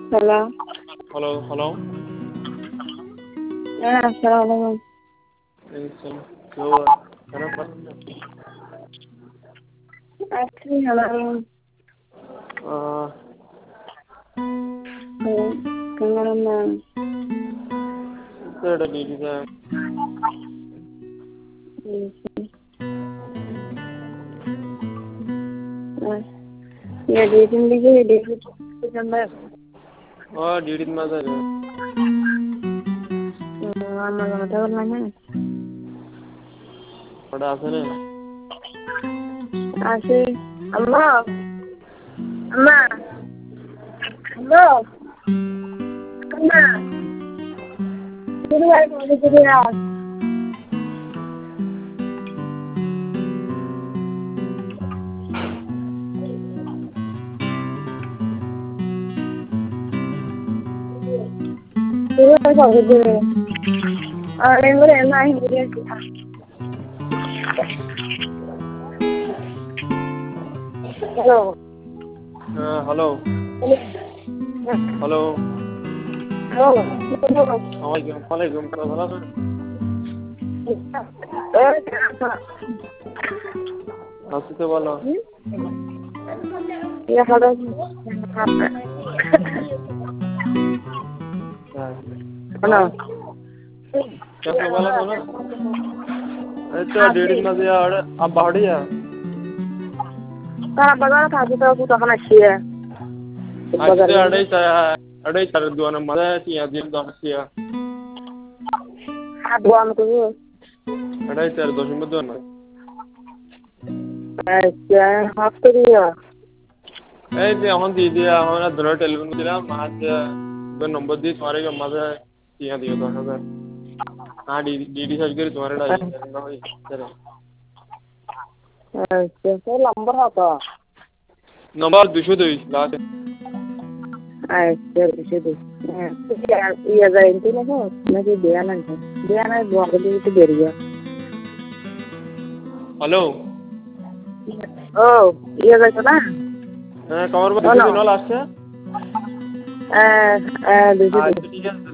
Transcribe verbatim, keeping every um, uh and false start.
Hello. Hello, hello. Yeah, assalamualaikum. Waalaikumsalam. So, kenapa? Actually, hello. Uh, Hello. Kenapa? Itu ada di kita. Ya, di sini juga di December. Oh, di di mana saja? Lama lama tahun lama. Pada asal ni. Asih. Allah. Allah. Allah. Allah. Ini lagi mau jadi apa? Ini lagi mau jadi. Ah, ini boleh naik dia. Hello. Uh, hello. Hello. Hello. Assalamualaikum. Waalaikumsalam. Eh, kenapa? Masih tu bala. Ya, kalau apa? Hello. Kenapa bala tu na? Itu di di mana saja ada? Ab bahari ya? Kalau bagar tak kita butuh apa sih ya? Itu ada saya ada cara dua nama ada sih ada dua sih ya. Dua minggu. Ada cara dua sih dua nama. আচ্ছা hospital এই যে এখন দিয়ে দিয়া এখন আর ধরে telephone দিলাম আজ তোর নম্বর দিয়ে তোমার এই মাঝে টিয়া দিও দশ হাজার হ্যাঁ ডি ডি সার্চ করে তোমার এটা না হয় চলো আচ্ছা তো নম্বর কত নম্বর দুশো দুই লাস্ট আচ্ছা দুশো দুই ইয়া যায় তো না নাকি দেয়া না দেয়া না বন্ধ দিতে বেরিয়ে হ্যালো ও ইয়া যায় না হ্যাঁ কমর দুশো দুই নল আসছে হ্যাঁ হ্যাঁ দুশো দুই